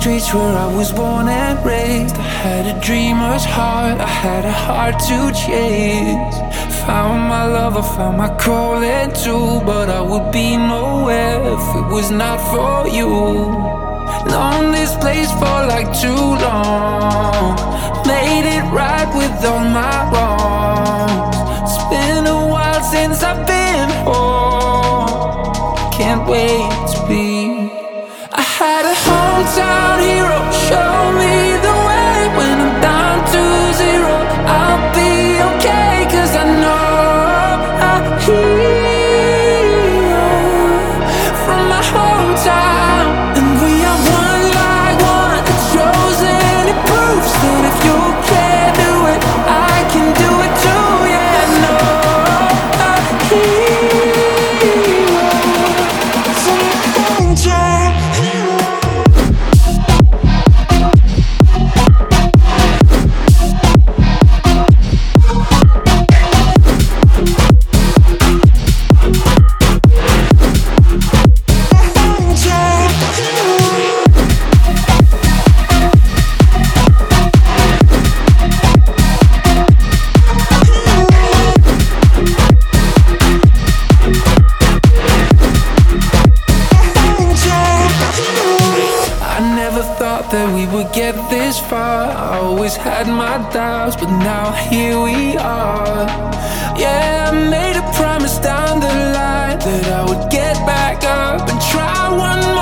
streets where I was born and raised. I had a dreamer's heart, I had a heart to chase. Found my love, I found my calling too, but I would be nowhere if it was not for you. Known this place for like too long, made it right with all my wrongs. It's been a while since I've been home, can't wait to be. I had a hometown hero show me the way. When I'm down to zero, I'll be okay, 'cause I know I'm hero from my hometown. And we are one like one, the chosen. It proves that if you can do it, I can do it too. Yeah, I know I'm hero from my hometown. That we would get this far. I always had my doubts, but now here we are. Yeah, I made a promise down the line that I would get back up and try one